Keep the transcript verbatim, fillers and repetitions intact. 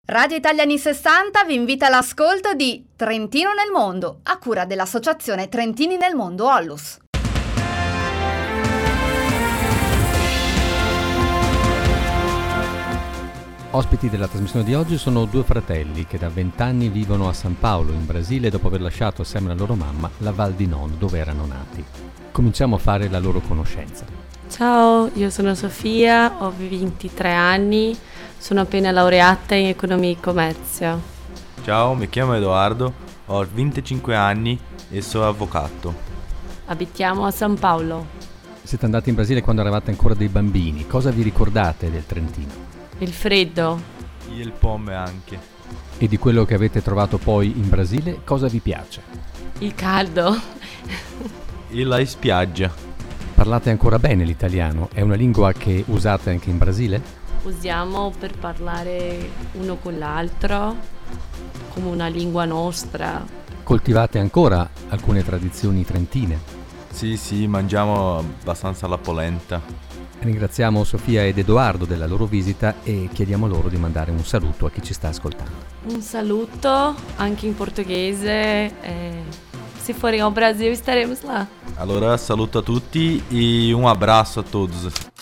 Radio Italia anni sessanta vi invita all'ascolto di Trentino nel mondo, a cura dell'associazione Trentini nel mondo Ollus. Ospiti della trasmissione di oggi sono due fratelli che da vent'anni vivono a San Paolo, in Brasile, dopo aver lasciato assieme alla loro mamma la Val di Non, dove erano nati. Cominciamo a fare la loro conoscenza. Ciao, io sono Sofia, ho ventitré anni, sono appena laureata in economia e commercio. Ciao, mi chiamo Edoardo, ho venticinque anni e sono avvocato. Abitiamo a San Paolo. Siete andati in Brasile quando eravate ancora dei bambini. Cosa vi ricordate del Trentino? Il freddo. Il pomme anche. E di quello che avete trovato poi in Brasile, cosa vi piace? Il caldo. E la spiaggia. Parlate ancora bene l'italiano? È una lingua che usate anche in Brasile? Usiamo per parlare uno con l'altro, come una lingua nostra. Coltivate ancora alcune tradizioni trentine? Sì, sì, mangiamo abbastanza la polenta. Ringraziamo Sofia ed Edoardo della loro visita e chiediamo loro di mandare un saluto a chi ci sta ascoltando. Un saluto anche in portoghese. E se forem ao Brasil, estaremos lá. Allora saluto a tutti e un abbraccio a todos.